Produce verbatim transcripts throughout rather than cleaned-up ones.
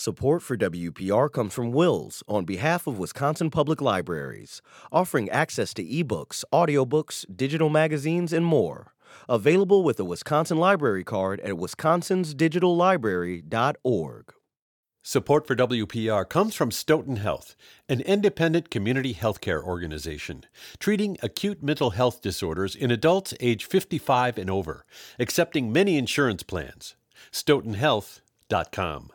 Support for W P R comes from Wills on behalf of Wisconsin Public Libraries, offering access to ebooks, audiobooks, digital magazines, and more. Available with a Wisconsin Library Card at wisconsins digital library dot org. Support for W P R comes from Stoughton Health, an independent community healthcare organization treating acute mental health disorders in adults age fifty-five and over, accepting many insurance plans. stoughton health dot com.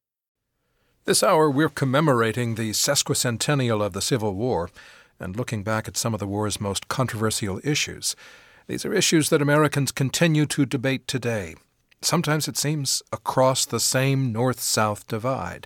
This hour, we're commemorating the sesquicentennial of the Civil War and looking back at some of the war's most controversial issues. These are issues that Americans continue to debate today. Sometimes it seems across the same north-south divide.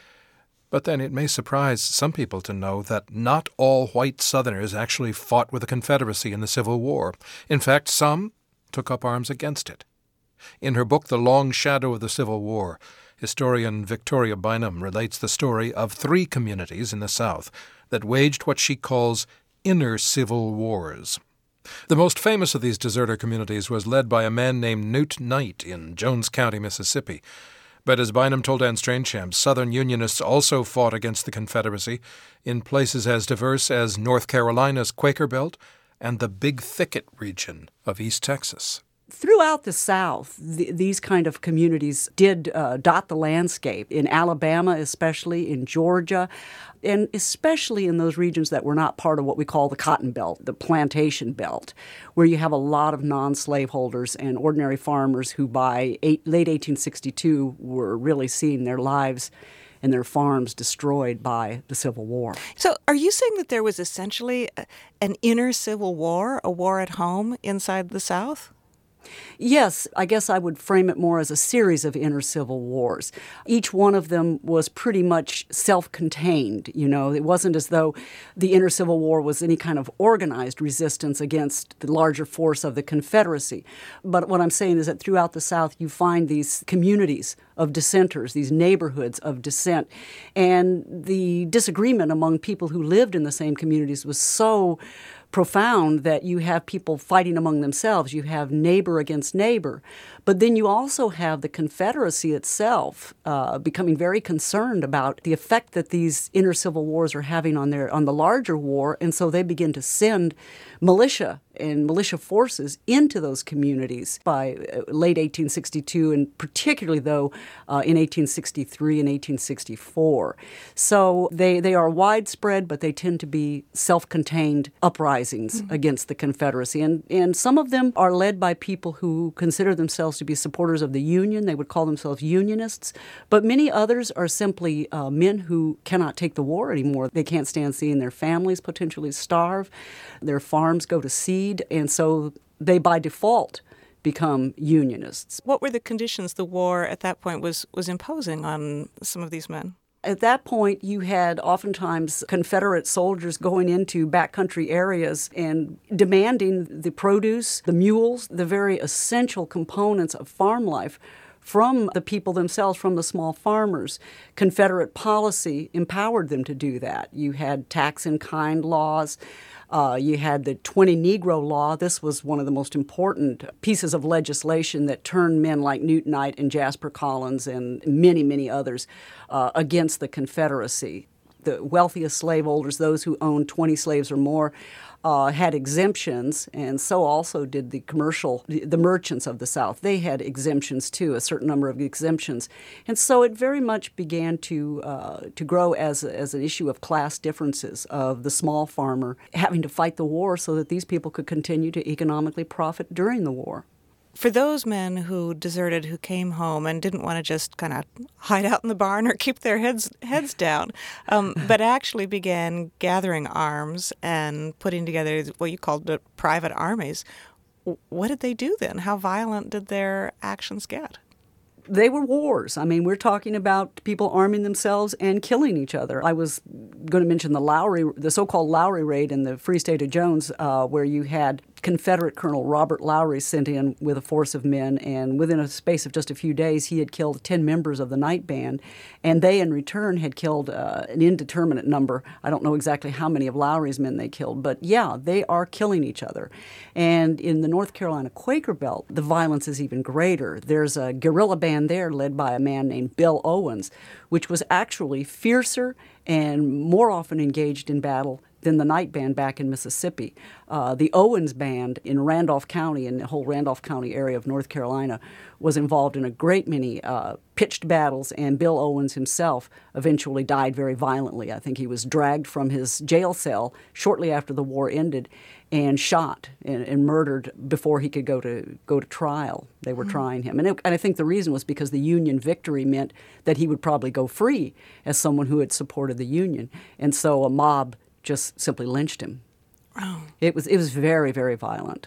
But then it may surprise some people to know that not all white Southerners actually fought with the Confederacy in the Civil War. In fact, some took up arms against it. In her book, The Long Shadow of the Civil War, historian Victoria Bynum relates the story of three communities in the South that waged what she calls inner civil wars. The most famous of these deserter communities was led by a man named Newt Knight in Jones County, Mississippi. But as Bynum told Anne Stransham, Southern Unionists also fought against the Confederacy in places as diverse as North Carolina's Quaker Belt and the Big Thicket region of East Texas. Throughout the South, th- these kind of communities did uh, dot the landscape, in Alabama especially, in Georgia, and especially in those regions that were not part of what we call the Cotton Belt, the plantation belt, where you have a lot of non-slaveholders and ordinary farmers who by eight, late eighteen sixty-two were really seeing their lives and their farms destroyed by the Civil War. So are you saying that there was essentially a, an inner Civil War, a war at home inside the South? Yes, I guess I would frame it more as a series of inner civil wars. Each one of them was pretty much self-contained, you know. It wasn't as though the inner civil war was any kind of organized resistance against the larger force of the Confederacy. But what I'm saying is that throughout the South you find these communities of dissenters, these neighborhoods of dissent, and the disagreement among people who lived in the same communities was so profound that you have people fighting among themselves. You have neighbor against neighbor. But then you also have the Confederacy itself uh, becoming very concerned about the effect that these inner civil wars are having on their on the larger war, and so they begin to send militia and militia forces into those communities by late eighteen sixty-two, and particularly, though, uh, in eighteen sixty-three and eighteen sixty-four. So they, they are widespread, but they tend to be self-contained uprisings mm-hmm. against the Confederacy. And, and some of them are led by people who consider themselves to be supporters of the Union. They would call themselves Unionists. But many others are simply uh, men who cannot take the war anymore. They can't stand seeing their families potentially starve. Their farms go to seed, and so they by default become Unionists. What were the conditions the war at that point was, was imposing on some of these men? At that point, you had oftentimes Confederate soldiers going into backcountry areas and demanding the produce, the mules, the very essential components of farm life from the people themselves, from the small farmers. Confederate policy empowered them to do that. You had tax-in-kind laws. Uh, you had the twenty Negro Law. This was one of the most important pieces of legislation that turned men like Newt Knight and Jasper Collins and many, many others uh, against the Confederacy. The wealthiest slaveholders, those who owned twenty slaves or more, uh, had exemptions, and so also did the commercial, the merchants of the South. They had exemptions too, a certain number of exemptions. And so it very much began to uh, to grow as, as an issue of class differences, of the small farmer having to fight the war so that these people could continue to economically profit during the war. For those men who deserted, who came home and didn't want to just kind of hide out in the barn or keep their heads heads down, um, but actually began gathering arms and putting together what you called the private armies, what did they do then? How violent did their actions get? They were wars. I mean, we're talking about people arming themselves and killing each other. I was going to mention the Lowry, the so-called Lowry raid in the Free State of Jones, uh, where you had Confederate Colonel Robert Lowry sent in with a force of men, and within a space of just a few days, he had killed ten members of the night band, and they, in return, had killed uh, an indeterminate number. I don't know exactly how many of Lowry's men they killed, but yeah, they are killing each other. And in the North Carolina Quaker Belt, the violence is even greater. There's a guerrilla band there led by a man named Bill Owens, which was actually fiercer and more often engaged in battle than the night band back in Mississippi. Uh, the Owens Band in Randolph County, in the whole Randolph County area of North Carolina, was involved in a great many uh, pitched battles, and Bill Owens himself eventually died very violently. I think he was dragged from his jail cell shortly after the war ended and shot and, and murdered before he could go to go to trial. They were mm-hmm. trying him. And, it, and I think the reason was because the Union victory meant that he would probably go free as someone who had supported the Union. And so a mob just simply lynched him. Oh. It was it was very, very violent.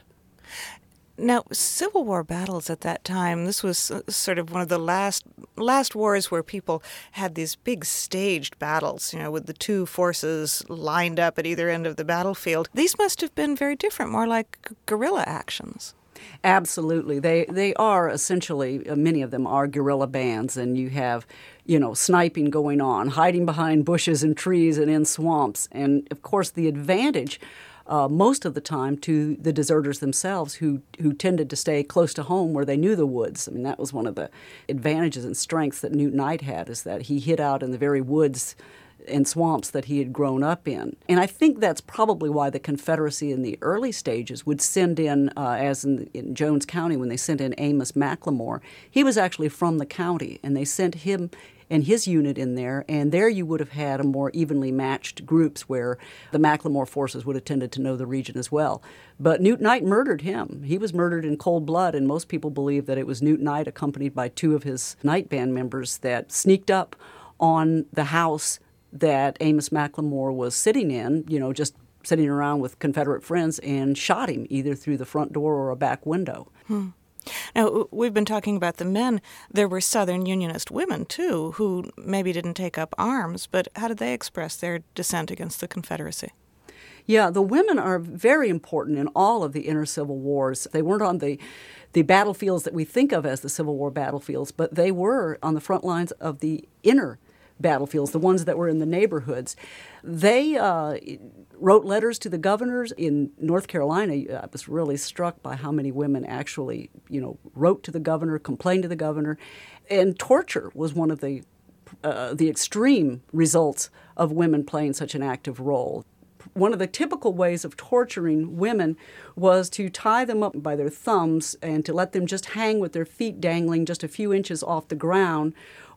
Now, Civil War battles at that time, this was sort of one of the last last wars where people had these big staged battles, you know, with the two forces lined up at either end of the battlefield. These must have been very different, more like guerrilla actions. Absolutely. They they are essentially, uh, many of them are guerrilla bands, and you have, you know, sniping going on, hiding behind bushes and trees and in swamps. And, of course, the advantage uh, most of the time to the deserters themselves who, who tended to stay close to home where they knew the woods. I mean, that was one of the advantages and strengths that Newt Knight had, is that he hid out in the very woods and swamps that he had grown up in. And I think that's probably why the Confederacy in the early stages would send in, uh, as in, in Jones County, when they sent in Amos McLemore, he was actually from the county, and they sent him and his unit in there, and there you would have had a more evenly matched groups where the McLemore forces would have tended to know the region as well. But Newt Knight murdered him. He was murdered in cold blood, and most people believe that it was Newt Knight, accompanied by two of his night band members, that sneaked up on the house that Amos McLemore was sitting in, you know, just sitting around with Confederate friends, and shot him either through the front door or a back window. Hmm. Now, we've been talking about the men. There were Southern Unionist women, too, who maybe didn't take up arms, but how did they express their dissent against the Confederacy? Yeah, the women are very important in all of the inter-Civil Wars. They weren't on the, the battlefields that we think of as the Civil War battlefields, but they were on the front lines of the inner battlefields, the ones that were in the neighborhoods. They uh, wrote letters to the governors in North Carolina. I was really struck by how many women actually, you know, wrote to the governor, complained to the governor, and torture was one of the uh, the extreme results of women playing such an active role. One of the typical ways of torturing women was to tie them up by their thumbs and to let them just hang with their feet dangling just a few inches off the ground,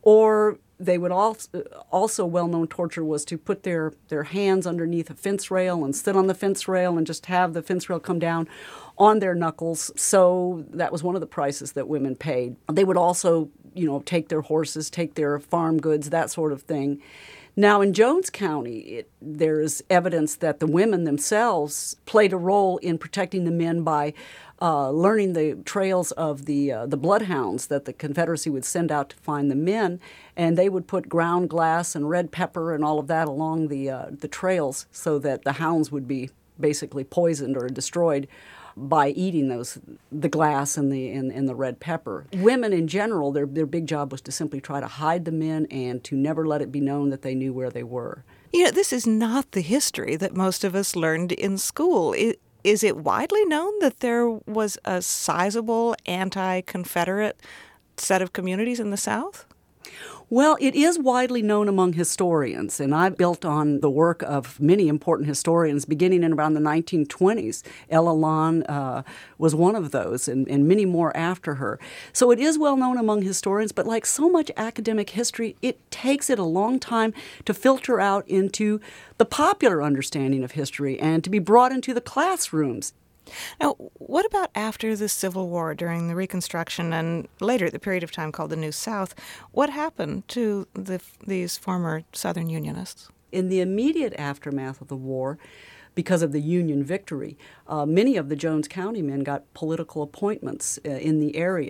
or they would also, also well-known torture was to put their, their hands underneath a fence rail and sit on the fence rail and just have the fence rail come down on their knuckles. So that was one of the prices that women paid. They would also, you know, take their horses, take their farm goods, that sort of thing. Now, in Jones County, it, there is evidence that the women themselves played a role in protecting the men by uh, learning the trails of the uh, the bloodhounds that the Confederacy would send out to find the men, and they would put ground glass and red pepper and all of that along the uh, the trails so that the hounds would be basically poisoned or destroyed by eating those the glass and the and, and the red pepper. Women in general, their their big job was to simply try to hide the men and to never let it be known that they knew where they were. You know, this is not the history that most of us learned in school. It, is it widely known that there was a sizable anti-Confederate set of communities in the South? Well, it is widely known among historians, and I built on the work of many important historians beginning in around the nineteen twenties. Ella Lon uh, was one of those, and, and many more after her. So it is well known among historians, but like so much academic history, it takes it a long time to filter out into the popular understanding of history and to be brought into the classrooms. Now, what about after the Civil War, during the Reconstruction and later the period of time called the New South? What happened to the, these former Southern Unionists? In the immediate aftermath of the war, because of the Union victory, uh, many of the Jones County men got political appointments uh, in the area.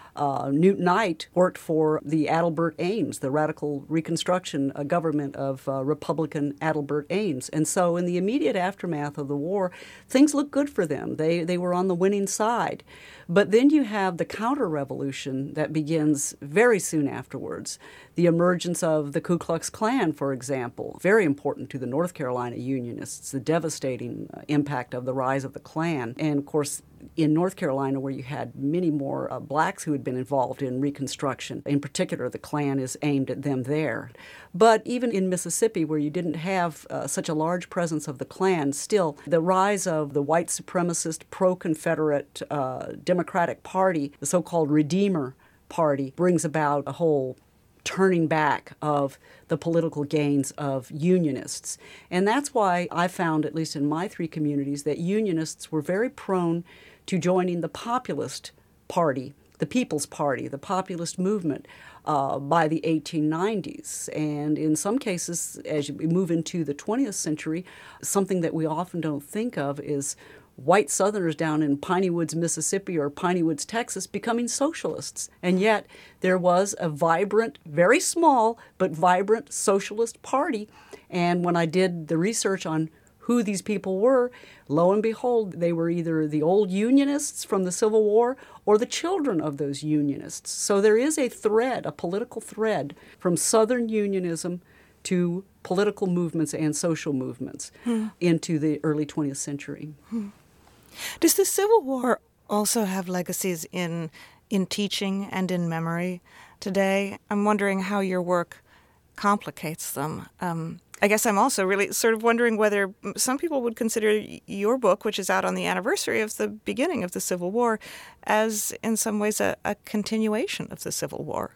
Uh, Newt Knight worked for the Adelbert Ames, the Radical Reconstruction uh, government of uh, Republican Adelbert Ames. And so in the immediate aftermath of the war, things looked good for them. They, they were on the winning side. But then you have the counter-revolution that begins very soon afterwards. The emergence of the Ku Klux Klan, for example, very important to the North Carolina Unionists, the devastating uh, impact of the rise of the Klan. And, of course, in North Carolina, where you had many more uh, blacks who had been involved in Reconstruction. In particular, the Klan is aimed at them there. But even in Mississippi, where you didn't have uh, such a large presence of the Klan, still, the rise of the white supremacist, pro-Confederate uh, Democratic Party, the so-called Redeemer Party, brings about a whole turning back of the political gains of Unionists. And that's why I found, at least in my three communities, that Unionists were very prone to joining the populist party, the People's Party, the populist movement uh, by the eighteen nineties. And in some cases, as we move into the twentieth century, something that we often don't think of is white Southerners down in Piney Woods, Mississippi or Piney Woods, Texas, becoming socialists. And yet there was a vibrant, very small, but vibrant socialist party. And when I did the research on who these people were, lo and behold, they were either the old Unionists from the Civil War or the children of those Unionists. So there is a thread, a political thread, from Southern Unionism to political movements and social movements hmm. into the early twentieth century. Hmm. Does the Civil War also have legacies in in teaching and in memory today? I'm wondering how your work complicates them. Um, I guess I'm also really sort of wondering whether some people would consider your book, which is out on the anniversary of the beginning of the Civil War, as in some ways a, a continuation of the Civil War.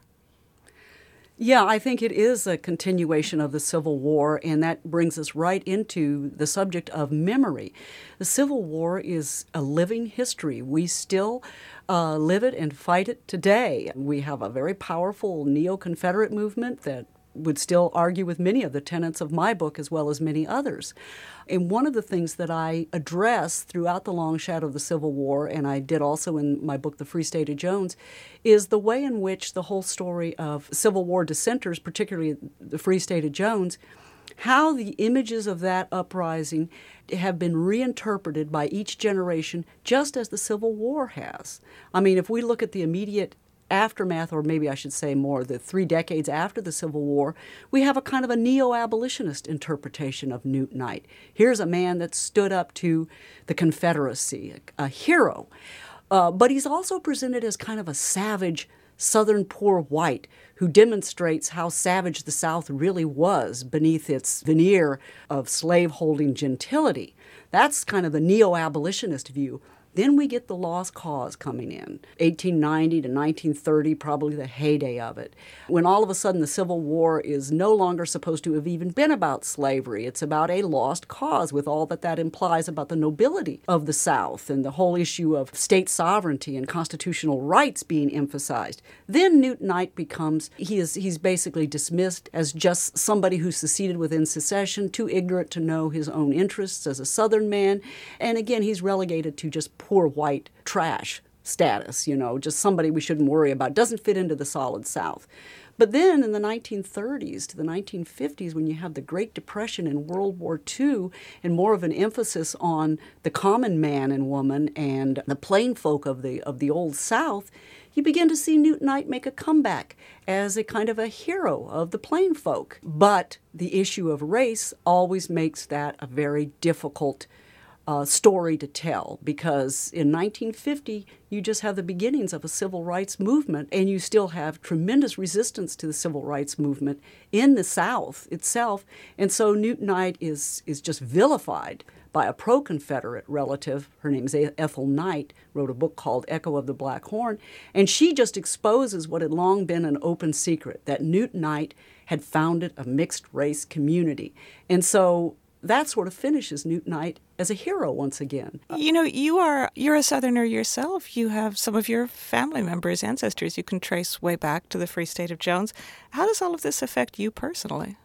Yeah, I think it is a continuation of the Civil War, and that brings us right into the subject of memory. The Civil War is a living history. We still uh, live it and fight it today. We have a very powerful neo-Confederate movement that would still argue with many of the tenets of my book as well as many others. And one of the things that I address throughout the long shadow of the Civil War, and I did also in my book, The Free State of Jones, is the way in which the whole story of Civil War dissenters, particularly the Free State of Jones, how the images of that uprising have been reinterpreted by each generation just as the Civil War has. I mean, if we look at the immediate aftermath, or maybe I should say more, the three decades after the Civil War, we have a kind of a neo-abolitionist interpretation of Newt Knight. Here's a man that stood up to the Confederacy, a, a hero. Uh, but he's also presented as kind of a savage Southern poor white who demonstrates how savage the South really was beneath its veneer of slave-holding gentility. That's kind of the neo-abolitionist view. Then we get the Lost Cause coming in, eighteen ninety to nineteen thirty, probably the heyday of it, when all of a sudden the Civil War is no longer supposed to have even been about slavery. It's about a lost cause with all that that implies about the nobility of the South and the whole issue of state sovereignty and constitutional rights being emphasized. Then Newt Knight becomes, he is he's basically dismissed as just somebody who seceded within secession, too ignorant to know his own interests as a Southern man. And again, he's relegated to just poor white trash status, you know, just somebody we shouldn't worry about, doesn't fit into the solid South. But then in the nineteen thirties to the nineteen fifties, when you have the Great Depression and World War Two and more of an emphasis on the common man and woman and the plain folk of the of the Old South, you begin to see Newt Knight make a comeback as a kind of a hero of the plain folk. But the issue of race always makes that a very difficult Uh, story to tell, because in nineteen fifty you just have the beginnings of a civil rights movement, and you still have tremendous resistance to the civil rights movement in the South itself. And so Newt Knight is is just vilified by a pro-Confederate relative. Her name is Ethel Knight, wrote a book called Echo of the Black Horn, and she just exposes what had long been an open secret, that Newt Knight had founded a mixed-race community. And so that sort of finishes Newt Knight as a hero once again. You know, you are, you're a Southerner yourself. You have some of your family members, ancestors you can trace way back to the Free State of Jones. How does all of this affect you personally?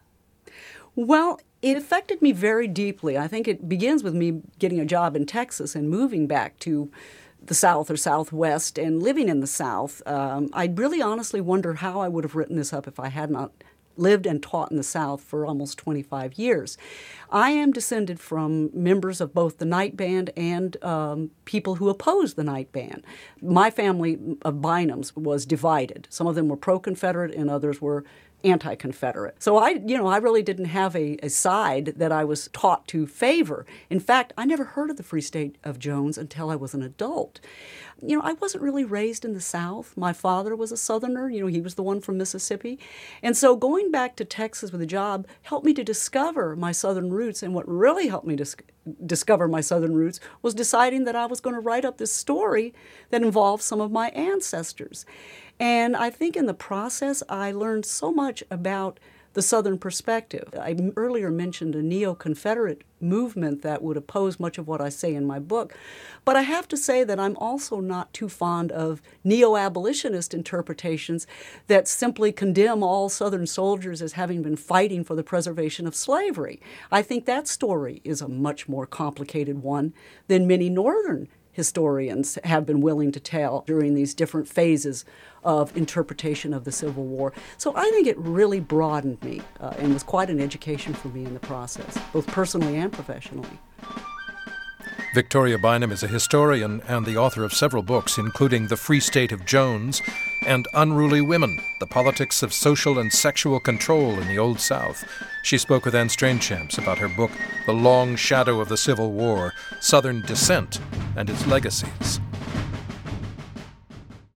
Well, it affected me very deeply. I think it begins with me getting a job in Texas and moving back to the South or Southwest and living in the South, um, I really honestly wonder how I would have written this up if I had not lived and taught in the South for almost twenty-five years. I am descended from members of both the Night Band and um, people who opposed the Night Band. My family of Bynums was divided. Some of them were pro-Confederate and others were anti-Confederate. So I, you know, I really didn't have a, a side that I was taught to favor. In fact, I never heard of the Free State of Jones until I was an adult. You know, I wasn't really raised in the South. My father was a Southerner. You know, he was the one from Mississippi. And so going back to Texas with a job helped me to discover my Southern roots. And what really helped me dis- discover my Southern roots was deciding that I was going to write up this story that involved some of my ancestors. And I think in the process, I learned so much about the Southern perspective. I earlier mentioned a neo-Confederate movement that would oppose much of what I say in my book. But I have to say that I'm also not too fond of neo-abolitionist interpretations that simply condemn all Southern soldiers as having been fighting for the preservation of slavery. I think that story is a much more complicated one than many Northern historians have been willing to tell during these different phases of interpretation of the Civil War. So I think it really broadened me uh, and was quite an education for me in the process, both personally and professionally. Victoria Bynum is a historian and the author of several books, including The Free State of Jones and Unruly Women, The Politics of Social and Sexual Control in the Old South. She spoke with Anne Strainchamps about her book, The Long Shadow of the Civil War, Southern Dissent and Its Legacies.